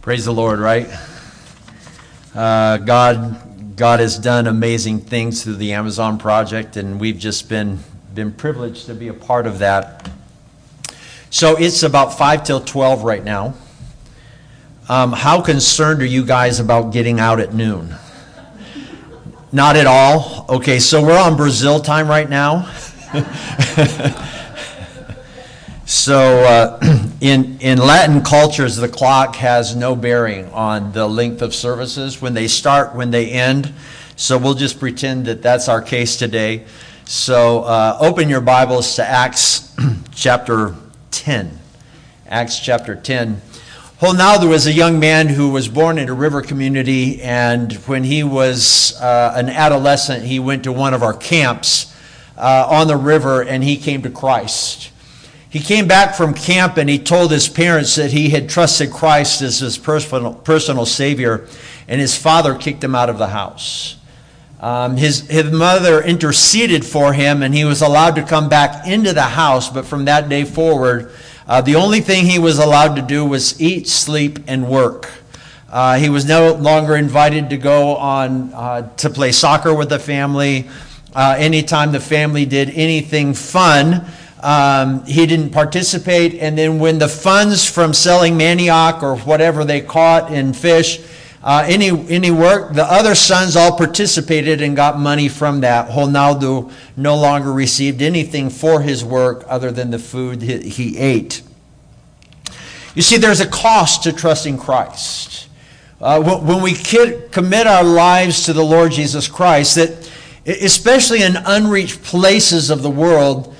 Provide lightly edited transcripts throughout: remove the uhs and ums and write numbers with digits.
Praise the Lord, right? God has done amazing things through the Amazon project, and we've just been privileged to be a part of that. So it's about 5 till 12 right now. How concerned are you guys about getting out at noon? Not at all? Okay, so we're on Brazil time right now. So in Latin cultures, the clock has no bearing on the length of services, when they start, when they end. So we'll just pretend that that's our case today. So open your Bibles to Acts chapter 10. Acts chapter 10. Well, now there was a young man who was born in a river community, and when he was an adolescent, he went to one of our camps on the river, and he came to Christ. He came back from camp and he told his parents that he had trusted Christ as his personal Savior, and his father kicked him out of the house. His mother interceded for him, and he was allowed to come back into the house, but from that day forward, the only thing he was allowed to do was eat, sleep, and work. He was no longer invited to go on to play soccer with the family. Anytime the family did anything fun, he didn't participate. And then when the funds from selling manioc or whatever they caught in fish, any work, the other sons all participated and got money from that. Ronaldo no longer received anything for his work other than the food he ate. You see, there's a cost to trusting Christ. When we commit our lives to the Lord Jesus Christ, that especially in unreached places of the world,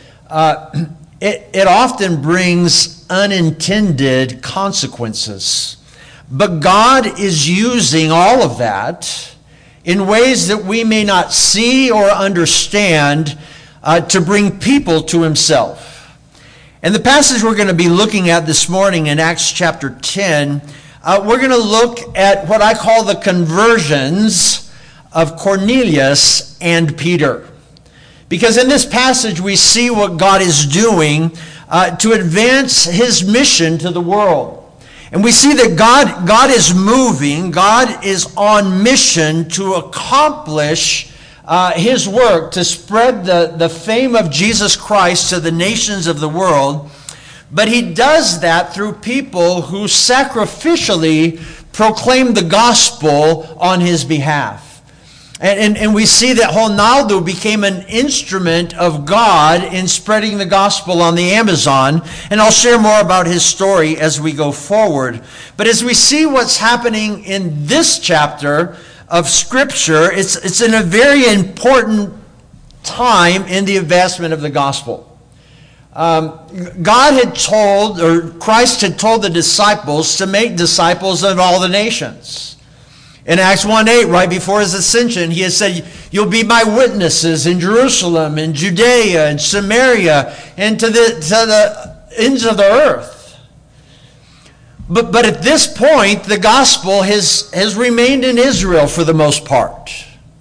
it often brings unintended consequences. But God is using all of that in ways that we may not see or understand to bring people to himself. And the passage we're going to be looking at this morning in Acts chapter 10, we're going to look at what I call the conversions of Cornelius and Peter. Because in this passage we see what God is doing to advance his mission to the world. And we see that God is moving, God is on mission to accomplish his work, to spread the fame of Jesus Christ to the nations of the world. But he does that through people who sacrificially proclaim the gospel on his behalf. And we see that Ronaldo became an instrument of God in spreading the gospel on the Amazon. And I'll share more about his story as we go forward. But as we see what's happening in this chapter of Scripture, it's in a very important time in the advancement of the gospel. God had told, or Christ had told the disciples to make disciples of all the nations. In Acts 1:8, right before his ascension, he had said, "You'll be my witnesses in Jerusalem, in Judea, and Samaria, and to the ends of the earth." But at this point, the gospel has remained in Israel for the most part.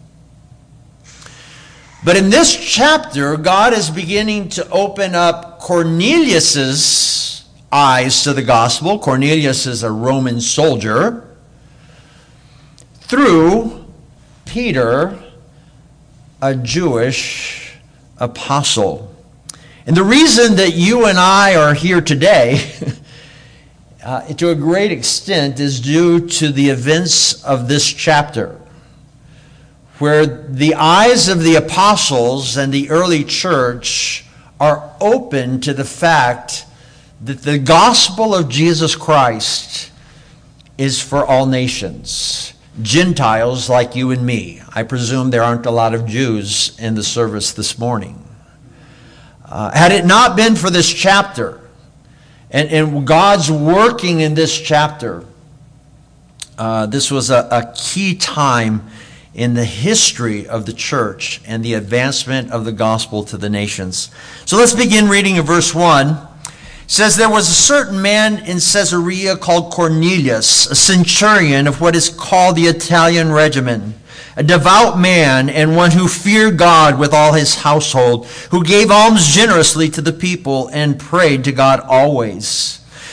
But in this chapter, God is beginning to open up Cornelius's eyes to the gospel. Cornelius is a Roman soldier, through Peter, a Jewish apostle. And the reason that you and I are here today, to a great extent, is due to the events of this chapter, where the eyes of the apostles and the early church are open to the fact that the gospel of Jesus Christ is for all nations. Gentiles like you and me. I presume there aren't a lot of Jews in the service this morning. Had it not been for this chapter and God's working in this chapter, this was a key time in the history of the church and the advancement of the gospel to the nations. So let's begin reading in verse 1. It says, "There was a certain man in Caesarea called Cornelius, a centurion of what is called the Italian regiment, a devout man and one who feared God with all his household, who gave alms generously to the people and prayed to God always.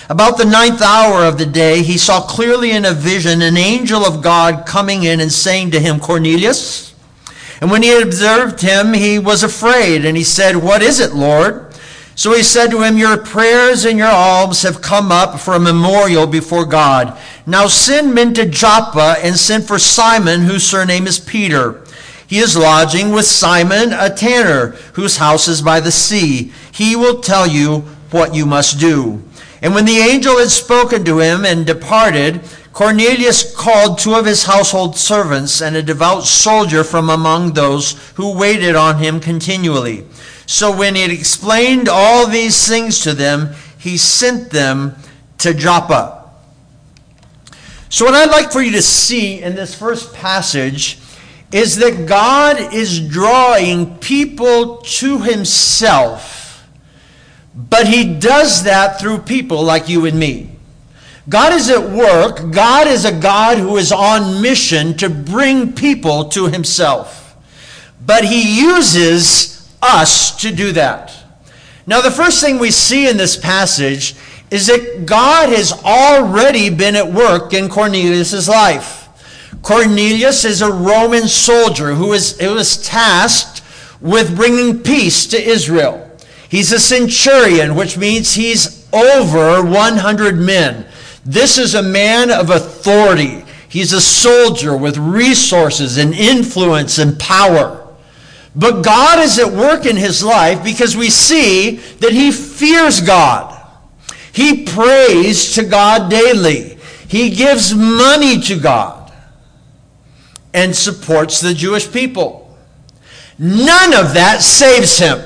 About the 9th hour of the day, he saw clearly in a vision an angel of God coming in and saying to him, Cornelius. And when he had observed him, he was afraid, and he said, What is it, Lord? So he said to him, Your prayers and your alms have come up for a memorial before God. Now send men to Joppa and send for Simon, whose surname is Peter. He is lodging with Simon, a tanner, whose house is by the sea. He will tell you what you must do. And when the angel had spoken to him and departed, Cornelius called 2 of his household servants and a devout soldier from among those who waited on him continually. So when he had explained all these things to them, he sent them to Joppa. So what I'd like for you to see in this first passage is that God is drawing people to himself. But he does that through people like you and me. God is at work. God is a God who is on mission to bring people to himself. But he uses us to do that. Now, the first thing we see in this passage is that God has already been at work in Cornelius' life. Cornelius is a Roman soldier who was tasked with bringing peace to Israel. He's a centurion, which means he's over 100 men. This is a man of authority. He's a soldier with resources and influence and power. But God is at work in his life because we see that he fears God. He prays to God daily. He gives money to God and supports the Jewish people. None of that saves him.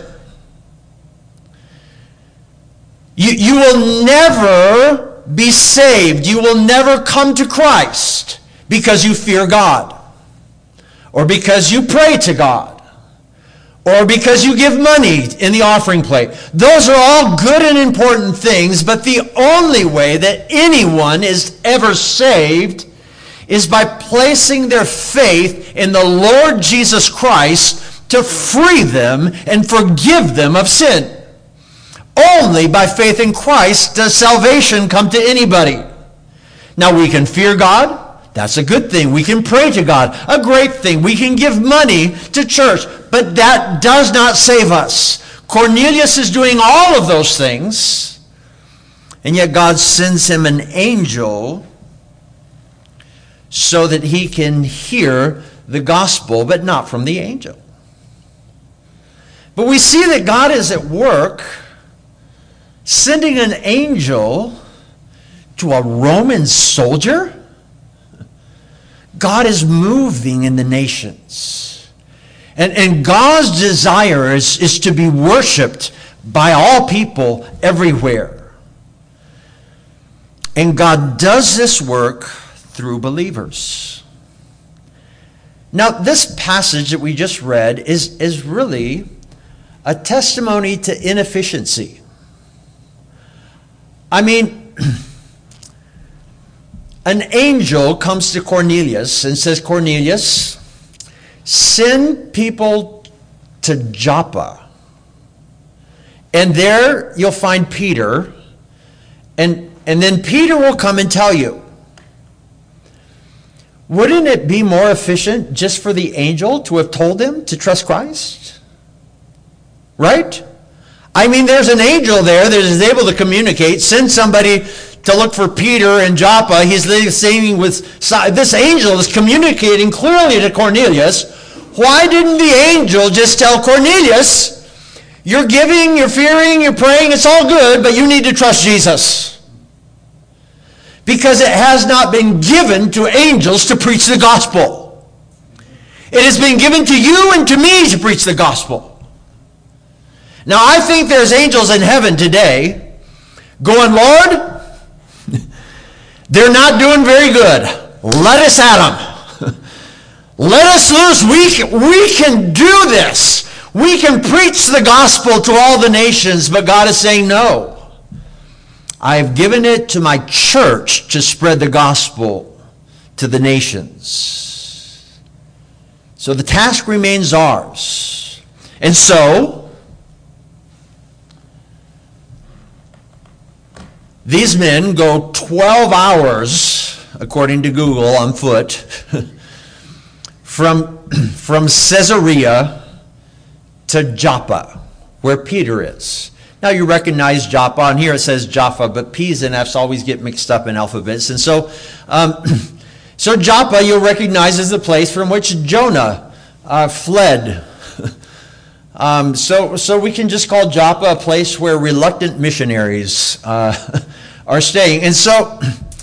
You will never be saved. You will never come to Christ because you fear God, or because you pray to God, or because you give money in the offering plate. Those are all good and important things, but the only way that anyone is ever saved is by placing their faith in the Lord Jesus Christ to free them and forgive them of sin. Only by faith in Christ does salvation come to anybody. Now, we can fear God. That's a good thing. We can pray to God. A great thing. We can give money to church. But that does not save us. Cornelius is doing all of those things, and yet God sends him an angel so that he can hear the gospel, but not from the angel. But we see that God is at work sending an angel to a Roman soldier. God is moving in the nations. And God's desire is to be worshiped by all people everywhere. And God does this work through believers. Now, this passage that we just read is really a testimony to inefficiency. I mean, an angel comes to Cornelius and says, Cornelius, send people to Joppa. And there you'll find Peter. And then Peter will come and tell you. Wouldn't it be more efficient just for the angel to have told him to trust Christ? Right? I mean, there's an angel there that is able to communicate. Send somebody to look for Peter in Joppa. He's saying this angel is communicating clearly to Cornelius. Why didn't the angel just tell Cornelius, you're giving, you're fearing, you're praying, it's all good, but you need to trust Jesus? Because it has not been given to angels to preach the gospel. It has been given to you and to me to preach the gospel. Now, I think there's angels in heaven today going, Lord, they're not doing very good. Let us at them. Let us loose. We can do this. We can preach the gospel to all the nations, but God is saying, no. I've given it to my church to spread the gospel to the nations. So the task remains ours. And so, These men go 12 hours, according to Google, on foot, from Caesarea to Joppa, where Peter is. Now you recognize Joppa. On here it says Jaffa, but P's and F's always get mixed up in alphabets. And so, so Joppa you'll recognize as the place from which Jonah fled. So we can just call Joppa a place where reluctant missionaries are staying. And so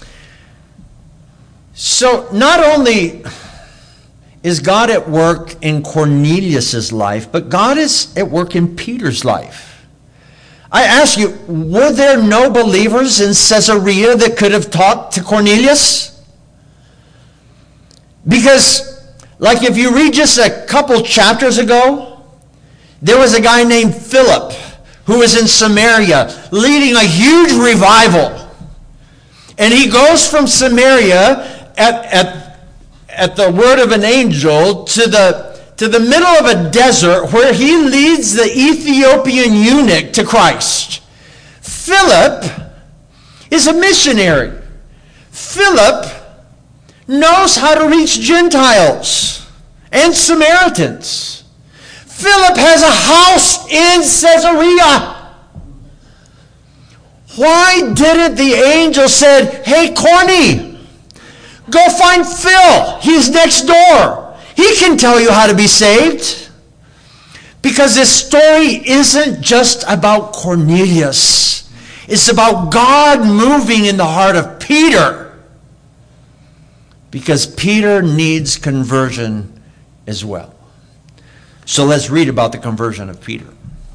not only is God at work in Cornelius' life, but God is at work in Peter's life. I ask you, were there no believers in Caesarea that could have talked to Cornelius? Because, like if you read just a couple chapters ago, there was a guy named Philip who was in Samaria leading a huge revival. And he goes from Samaria at the word of an angel to the middle of a desert where he leads the Ethiopian eunuch to Christ. Philip is a missionary. Philip knows how to reach Gentiles and Samaritans. Philip has a house in Caesarea. Why didn't the angel say, "Hey, Corny, go find Phil. He's next door. He can tell you how to be saved"? Because this story isn't just about Cornelius. It's about God moving in the heart of Peter. Because Peter needs conversion as well. So let's read about the conversion of Peter.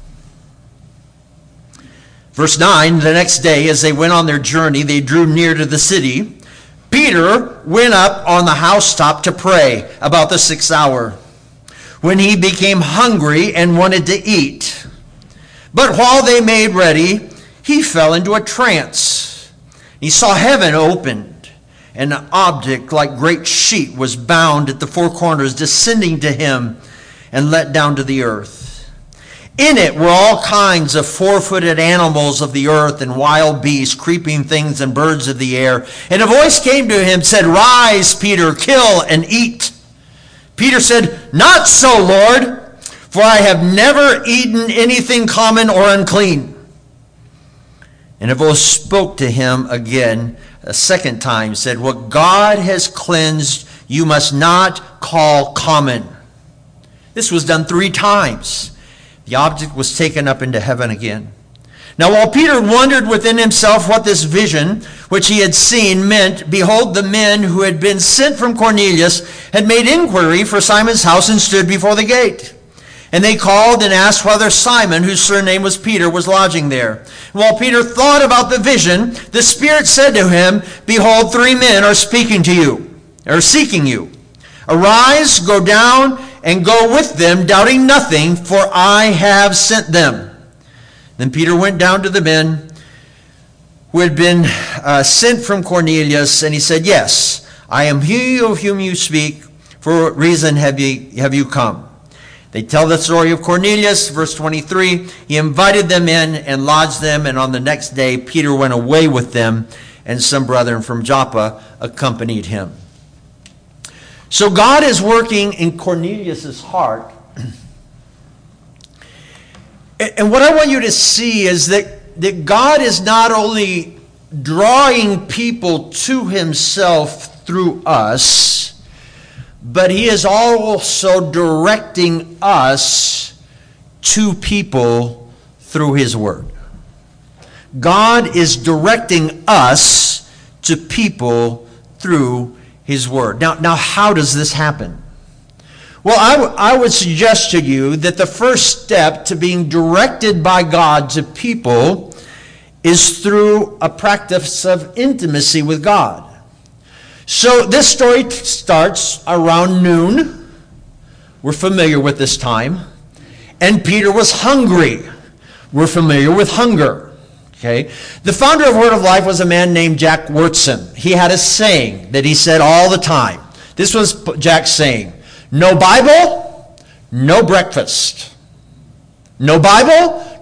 Verse 9, the next day as they went on their journey, they drew near to the city. Peter went up on the housetop to pray about the 6th hour, when he became hungry and wanted to eat. But while they made ready, he fell into a trance. He saw heaven opened, and an object like great sheet was bound at the four corners, descending to him and let down to the earth. In it were all kinds of four-footed animals of the earth and wild beasts, creeping things and birds of the air. And a voice came to him, said, "Rise, Peter, kill and eat." Peter said, "Not so, Lord, for I have never eaten anything common or unclean." And a voice spoke to him again a second time, said, "What God has cleansed, you must not call common." This was done 3 times. The object was taken up into heaven again. Now while Peter wondered within himself what this vision which he had seen meant, behold, the men who had been sent from Cornelius had made inquiry for Simon's house and stood before the gate. And they called and asked whether Simon, whose surname was Peter, was lodging there. While Peter thought about the vision, the Spirit said to him, "Behold, 3 men are speaking to you, or seeking you. Arise, go down, and go with them, doubting nothing, for I have sent them." Then Peter went down to the men who had been sent from Cornelius, and he said, "Yes, I am he of whom you speak. For what reason have you come?" They tell the story of Cornelius, verse 23. He invited them in and lodged them, and on the next day Peter went away with them, and some brethren from Joppa accompanied him. So God is working in Cornelius' heart. And what I want you to see is that God is not only drawing people to himself through us, but he is also directing us to people through his word. God is directing us to people through his word. Now, how does this happen? Well, I would suggest to you that the first step to being directed by God to people is through a practice of intimacy with God. So this story starts around noon. We're familiar with this time. And Peter was hungry. We're familiar with hunger. Okay. The founder of Word of Life was a man named Jack Wyrtzen. He had a saying that he said all the time. This was Jack's saying: "No Bible, no breakfast. No Bible,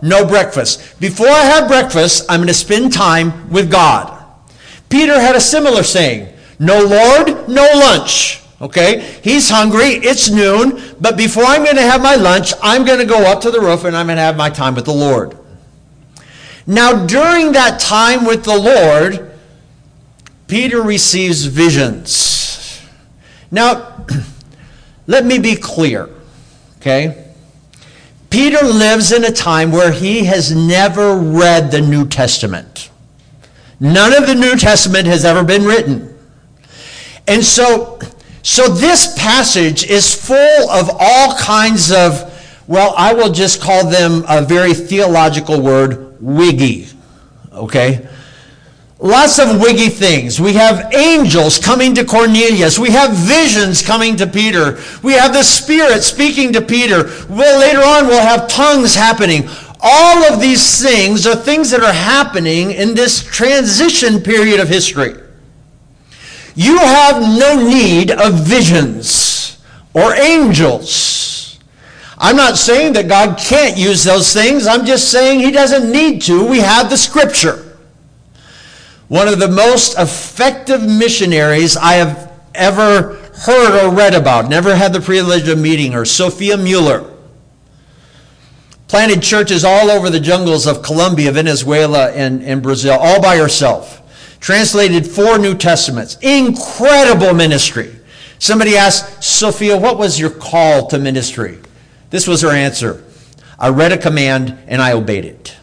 no breakfast. Before I have breakfast, I'm going to spend time with God. Peter had a similar saying, no Lord, no lunch. Okay, he's hungry, it's noon, but before I'm going to have my lunch, I'm going to go up to the roof and I'm going to have my time with the Lord. Now, during that time with the Lord, Peter receives visions. Now, let me be clear, okay? Peter lives in a time where he has never read the New Testament. None of the New Testament has ever been written. And so this passage is full of all kinds of, well, I will just call them a very theological word, wiggy, okay? Lots of wiggy things. We have angels coming to Cornelius. We have visions coming to Peter. We have the Spirit speaking to Peter. Well, later on we'll have tongues happening. All of these things are things that are happening in this transition period of history. You have no need of visions or angels. I'm not saying that God can't use those things. I'm just saying he doesn't need to. We have the Scripture. One of the most effective missionaries I have ever heard or read about, never had the privilege of meeting her, Sophia Mueller. Planted churches all over the jungles of Colombia, Venezuela, and Brazil, all by herself. Translated 4 New Testaments. Incredible ministry. Somebody asked, Sophia, what was your call to ministry? This was her answer. I read a command and I obeyed it.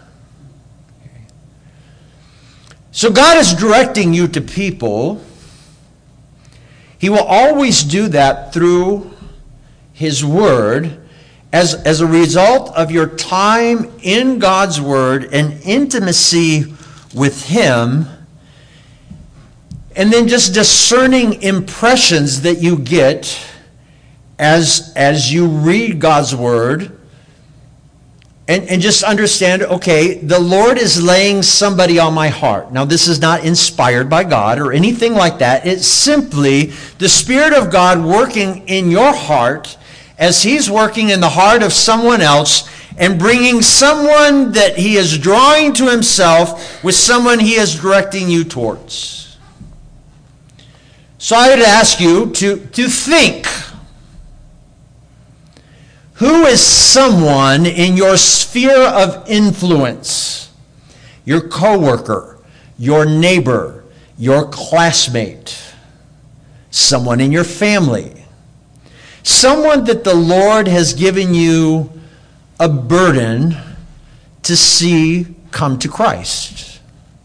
So God is directing you to people. He will always do that through his word as a result of your time in God's word and intimacy with him. And then just discerning impressions that you get as you read God's word. And just understand, okay, the Lord is laying somebody on my heart. Now, this is not inspired by God or anything like that. It's simply the Spirit of God working in your heart as he's working in the heart of someone else and bringing someone that he is drawing to himself with someone he is directing you towards. So I would ask you to think. Who is someone in your sphere of influence? Your coworker, your neighbor, your classmate, someone in your family, someone that the Lord has given you a burden to see come to Christ.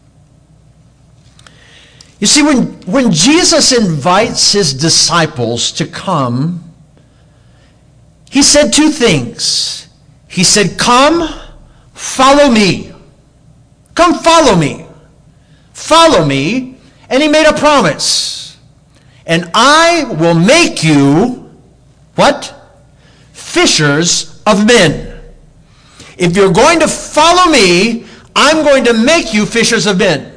You see, when Jesus invites his disciples to come, he said 2 things. He said, come, follow me. Come, follow me. Follow me. And he made a promise. And I will make you, what? Fishers of men. If you're going to follow me, I'm going to make you fishers of men.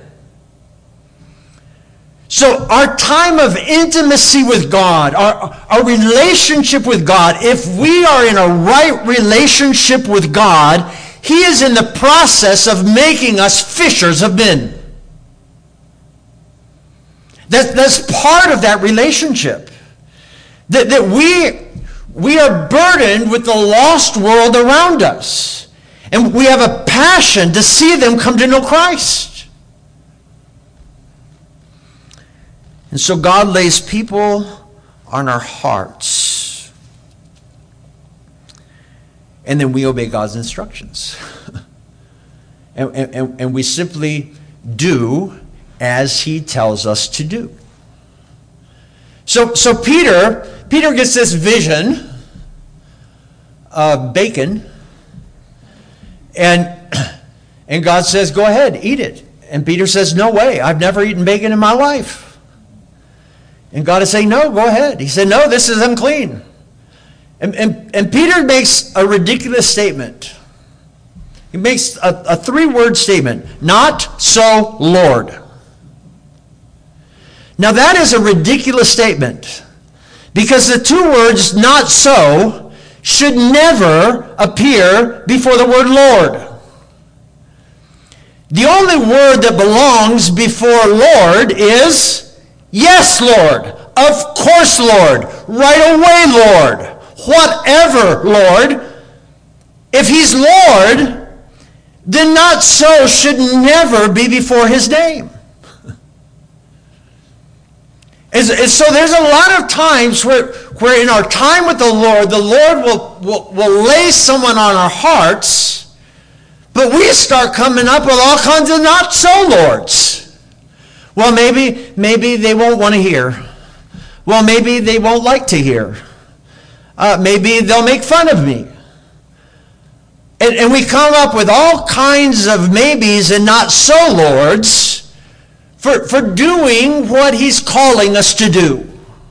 So our time of intimacy with God, our relationship with God, if we are in a right relationship with God, he is in the process of making us fishers of men. That's part of that relationship. That we are burdened with the lost world around us. And we have a passion to see them come to know Christ. And so God lays people on our hearts. And then we obey God's instructions. and we simply do as he tells us to do. So Peter gets this vision of bacon. And God says, go ahead, eat it. And Peter says, no way, I've never eaten bacon in my life. And God is saying, no, go ahead. He said, no, this is unclean. And Peter makes a ridiculous statement. He makes a 3-word statement. Not so, Lord. Now that is a ridiculous statement. Because the 2 words, not so, should never appear before the word Lord. The only word that belongs before Lord is, yes, Lord. Of course, Lord. Right away, Lord. Whatever, Lord. If he's Lord, then not so should never be before his name. And so there's a lot of times where in our time with the Lord will lay someone on our hearts, but we start coming up with all kinds of not so Lords. Well, maybe they won't want to hear. Well, maybe they won't like to hear. Maybe they'll make fun of me. And we come up with all kinds of maybes and not so Lords for doing what he's calling us to do.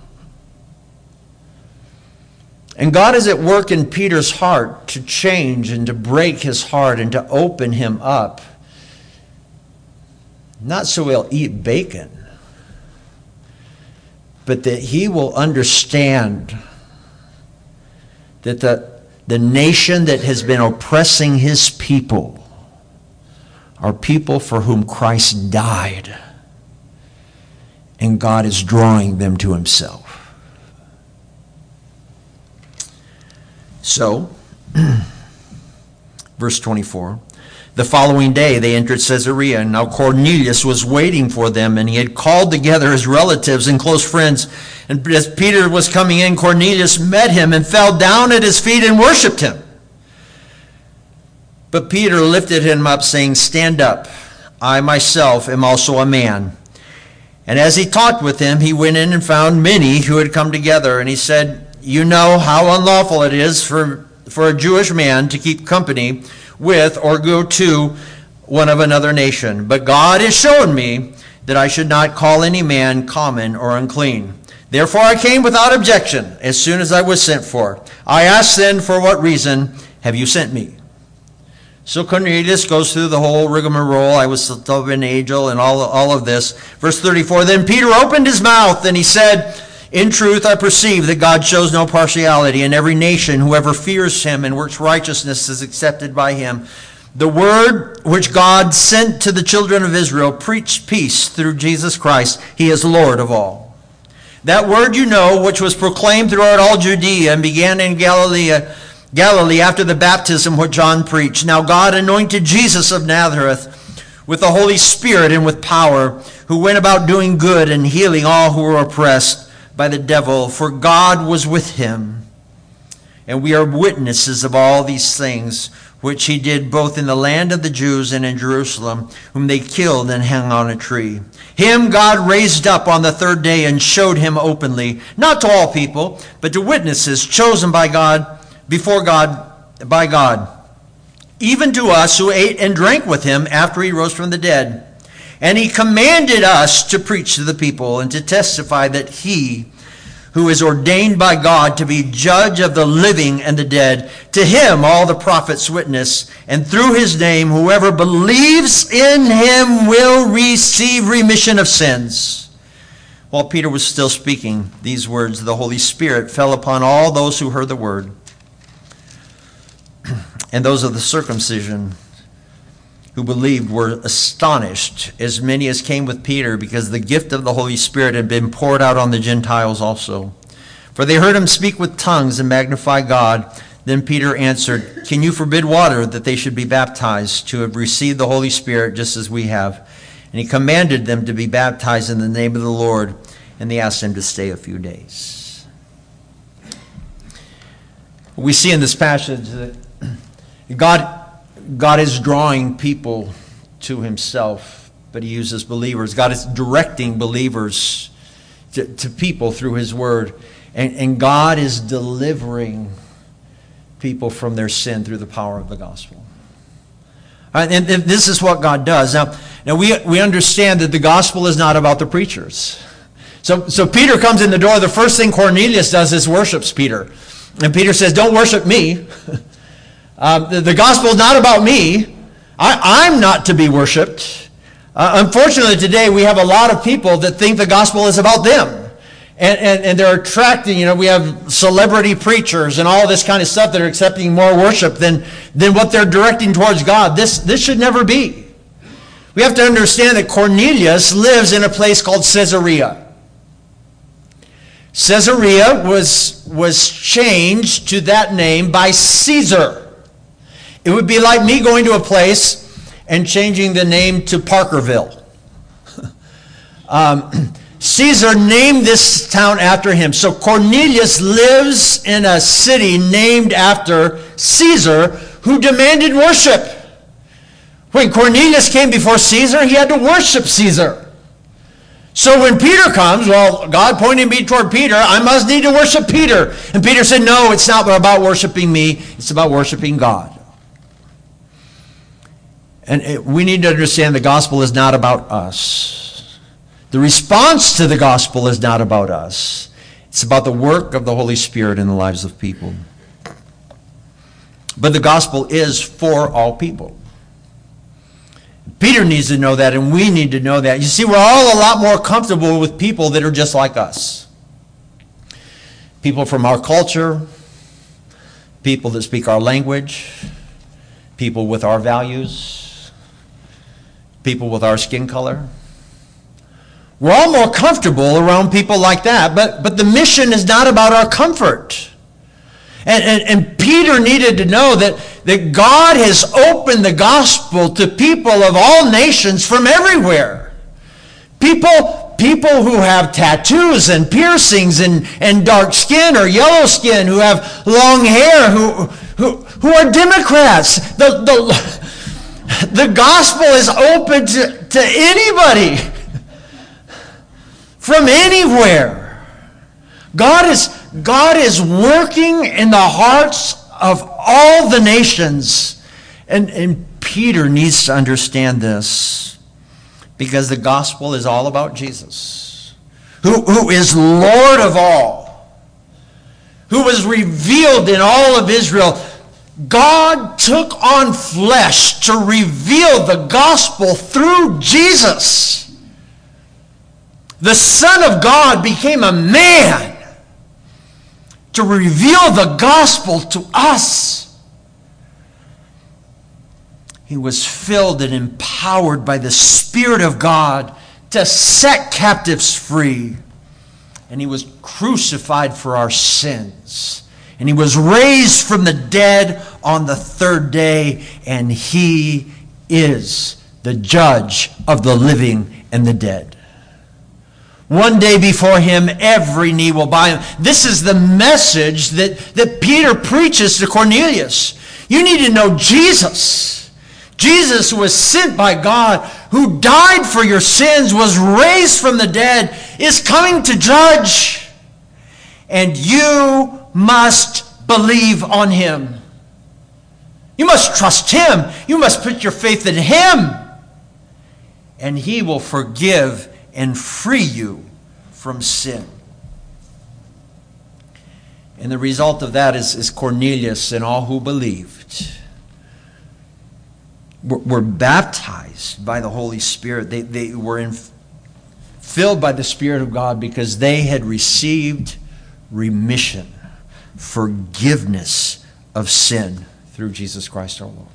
And God is at work in Peter's heart to change and to break his heart and to open him up. Not so he'll eat bacon, but that he will understand that the nation that has been oppressing his people are people for whom Christ died. And God is drawing them to himself. So, verse 24, the following day they entered Caesarea, and now Cornelius was waiting for them, and he had called together his relatives and close friends. And as Peter was coming in, Cornelius met him and fell down at his feet and worshipped him. But Peter lifted him up, saying, "Stand up, I myself am also a man." And as he talked with him, he went in and found many who had come together. And he said, "You know how unlawful it is for a Jewish man to keep company with or go to one of another nation. But God has shown me that I should not call any man common or unclean. Therefore I came without objection as soon as I was sent for. I asked then, for what reason have you sent me?" So Cornelius goes through the whole rigmarole. I was still an angel and all of this. Verse 34, then Peter opened his mouth and he said, "In truth, I perceive that God shows no partiality. In every nation, whoever fears him and works righteousness is accepted by him. The word which God sent to the children of Israel preached peace through Jesus Christ. He is Lord of all. That word you know, which was proclaimed throughout all Judea and began in Galilee after the baptism which John preached. Now God anointed Jesus of Nazareth with the Holy Spirit and with power, who went about doing good and healing all who were oppressed by the devil, for God was with him. And we are witnesses of all these things which he did both in the land of the Jews and in Jerusalem, whom they killed and hung on a tree. Him God raised up on the third day and showed him openly, not to all people, but to witnesses chosen by God, before God, by God, even to us who ate and drank with him after he rose from the dead. And he commanded us to preach to the people and to testify that he who is ordained by God to be judge of the living and the dead, to him all the prophets witness, and through his name whoever believes in him will receive remission of sins. While Peter was still speaking these words, the Holy Spirit fell upon all those who heard the word. And those of the circumcision who believed were astonished, as many as came with Peter, because the gift of the Holy Spirit had been poured out on the Gentiles also. For they heard him speak with tongues and magnify God. Then Peter answered, "Can you forbid water that they should be baptized, to have received the Holy Spirit just as we have?" And he commanded them to be baptized in the name of the Lord, and they asked him to stay a few days. We see in this passage that God is drawing people to himself, but he uses believers. God is directing believers to people through his word. And God is delivering people from their sin through the power of the gospel. And this is what God does. Now we understand that the gospel is not about the preachers. So Peter comes in the door. The first thing Cornelius does is worships Peter. And Peter says, "Don't worship me." The gospel is not about me. I'm not to be worshipped. Unfortunately, today we have a lot of people that think the gospel is about them. And they're attracting, we have celebrity preachers and all this kind of stuff that are accepting more worship than what they're directing towards God. This should never be. We have to understand that Cornelius lives in a place called Caesarea. Caesarea was changed to that name by Caesar. It would be like me going to a place and changing the name to Parkerville. Caesar named this town after him. So Cornelius lives in a city named after Caesar, who demanded worship. When Cornelius came before Caesar, he had to worship Caesar. So when Peter comes, well, God pointed me toward Peter, I must need to worship Peter. And Peter said, no, it's not about worshiping me, it's about worshiping God. And we need to understand the gospel is not about us. The response to the gospel is not about us. It's about the work of the Holy Spirit in the lives of people. But the gospel is for all people. Peter needs to know that, and we need to know that. You see, we're all a lot more comfortable with people that are just like us. People from our culture, people that speak our language, people with our values, people with our skin color. We're all more comfortable around people like that, but the mission is not about our comfort. And Peter needed to know that God has opened the gospel to people of all nations from everywhere. People who have tattoos and piercings and dark skin or yellow skin, who have long hair, who are Democrats. The gospel is open to anybody from anywhere. God is working in the hearts of all the nations. And Peter needs to understand this, because the gospel is all about Jesus, who is Lord of all, who was revealed in all of Israel. God took on flesh to reveal the gospel through Jesus. The Son of God became a man to reveal the gospel to us. He was filled and empowered by the Spirit of God to set captives free. And he was crucified for our sins. And he was raised from the dead on the third day. And he is the judge of the living and the dead. One day before him, every knee will bow him. This is the message that Peter preaches to Cornelius. You need to know Jesus. Jesus was sent by God, who died for your sins, was raised from the dead, is coming to judge. And you must believe on him. You must trust him. You must put your faith in him. And he will forgive and free you from sin. And the result of that is Cornelius and all who believed were baptized by the Holy Spirit. They were filled by the Spirit of God because they had received remission, forgiveness of sin through Jesus Christ our Lord.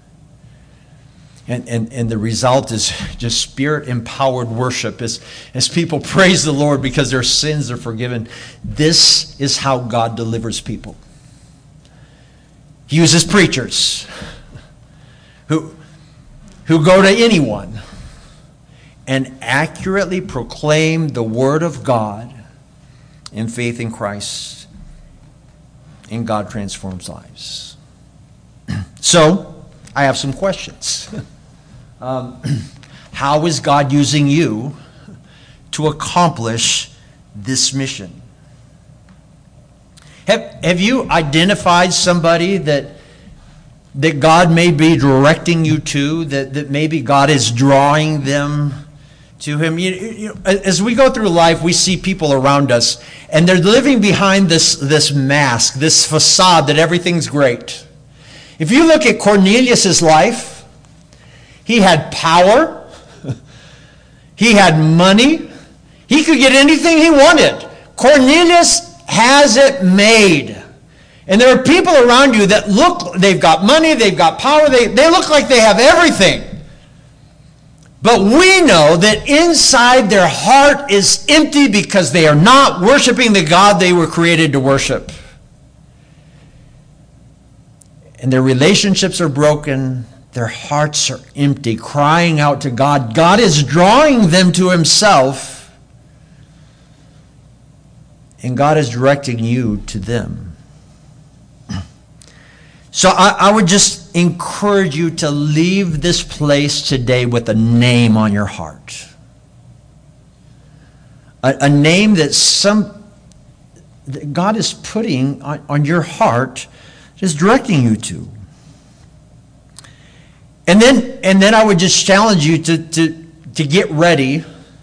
And the result is just Spirit-empowered worship as people praise the Lord because their sins are forgiven. This is how God delivers people. He uses preachers who go to anyone and accurately proclaim the Word of God in faith in Christ, and God transforms lives. So, I have some questions. How is God using you to accomplish this mission? Have you identified somebody that God may be directing you to, that maybe God is drawing them to him? You know, as we go through life, we see people around us, and they're living behind this mask, this facade that everything's great. If you look at Cornelius' life, he had power. He had money. He could get anything he wanted. Cornelius has it made. And there are people around you that look, they've got money, they've got power, they look like they have everything. But we know that inside their heart is empty because they are not worshiping the God they were created to worship. And their relationships are broken. Their hearts are empty, crying out to God. God is drawing them to himself. And God is directing you to them. So I would just encourage you to leave this place today with a name on your heart. A name that God is putting on your heart, just directing you to. And then I would just challenge you to get ready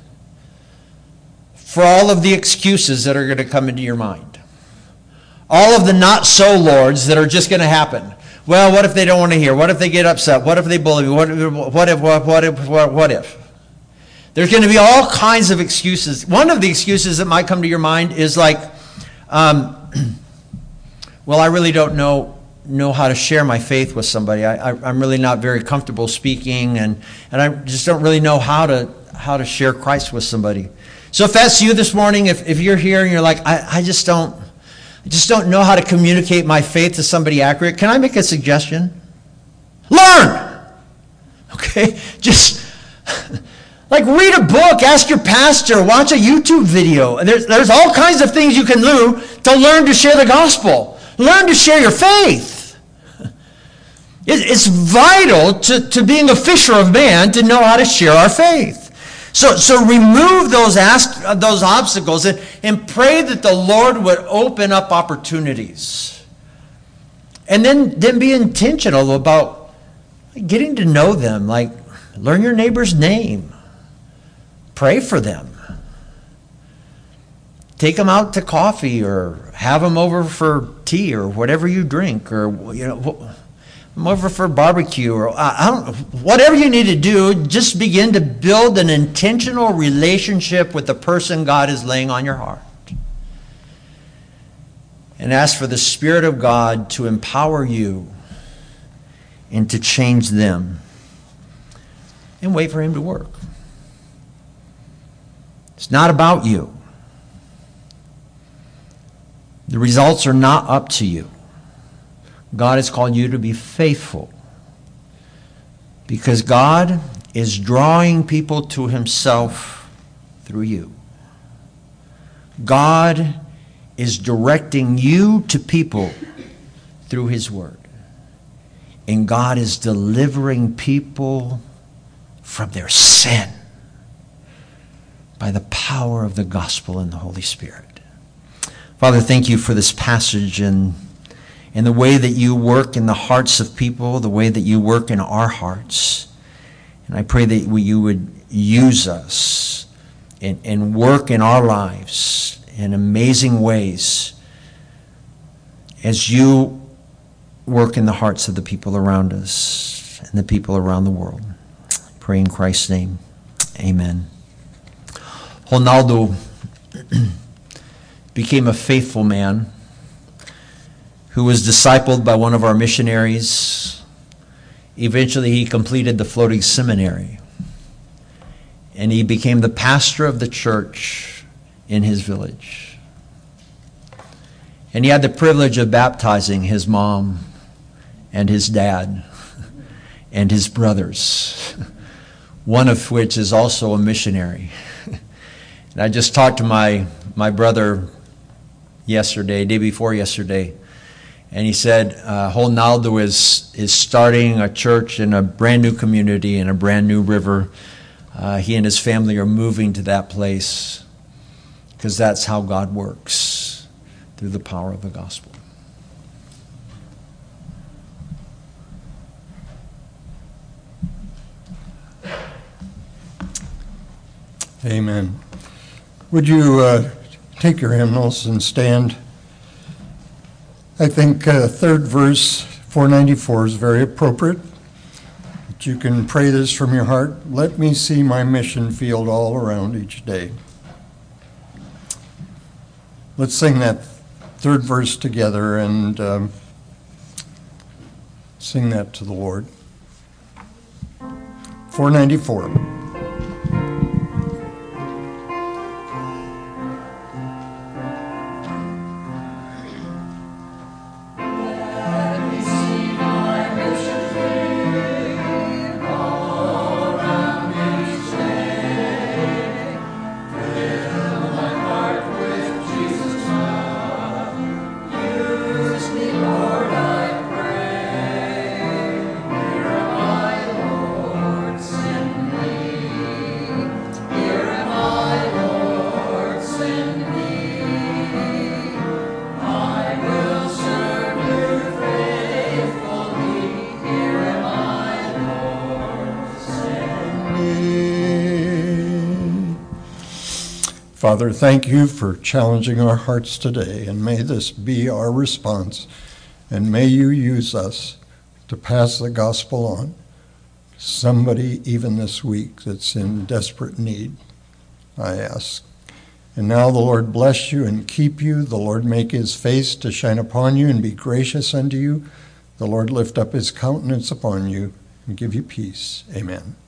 for all of the excuses that are going to come into your mind. All of the not so lords that are just going to happen. Well, what if they don't want to hear? What if they get upset? What if they bully me? What if? There's going to be all kinds of excuses. One of the excuses that might come to your mind is like, well, I really don't know how to share my faith with somebody. I'm really not very comfortable speaking, and I just don't really know how to share Christ with somebody. So if that's you this morning, if you're here and you're like, I just don't know how to communicate my faith to somebody accurate, can I make a suggestion? Learn! Okay? Just like read a book, ask your pastor, watch a YouTube video. There's all kinds of things you can do to learn to share the gospel. Learn to share your faith. It's vital to being a fisher of man to know how to share our faith. So remove those obstacles and pray that the Lord would open up opportunities. And then be intentional about getting to know them. Like, learn your neighbor's name. Pray for them. Take them out to coffee or have them over for tea or whatever you drink, or I'm over for barbecue, or whatever you need to do. Just begin to build an intentional relationship with the person God is laying on your heart. And ask for the Spirit of God to empower you and to change them. And wait for him to work. It's not about you. The results are not up to you. God has called you to be faithful, because God is drawing people to himself through you. God is directing you to people through his word. And God is delivering people from their sin by the power of the gospel and the Holy Spirit. Father, thank you for this passage and the way that you work in the hearts of people, the way that you work in our hearts. And I pray that you would use us and work in our lives in amazing ways as you work in the hearts of the people around us and the people around the world. I pray in Christ's name. Amen. Ronaldo became a faithful man who was discipled by one of our missionaries. Eventually, he completed the floating seminary, and he became the pastor of the church in his village. And he had the privilege of baptizing his mom and his dad and his brothers, one of which is also a missionary. And I just talked to my brother yesterday, day before yesterday, and he said Ronaldo is starting a church in a brand new community in a brand new river. He and his family are moving to that place because that's how God works, through the power of the gospel. Amen. Would you take your hymnals and stand? I think third verse, 494, is very appropriate. But you can pray this from your heart. Let me see my mission field all around each day. Let's sing that third verse together and sing that to the Lord. 494. Father, thank you for challenging our hearts today, and may this be our response, and may you use us to pass the gospel on to somebody even this week that's in desperate need, I ask. And now the Lord bless you and keep you. The Lord make his face to shine upon you and be gracious unto you. The Lord lift up his countenance upon you and give you peace. Amen.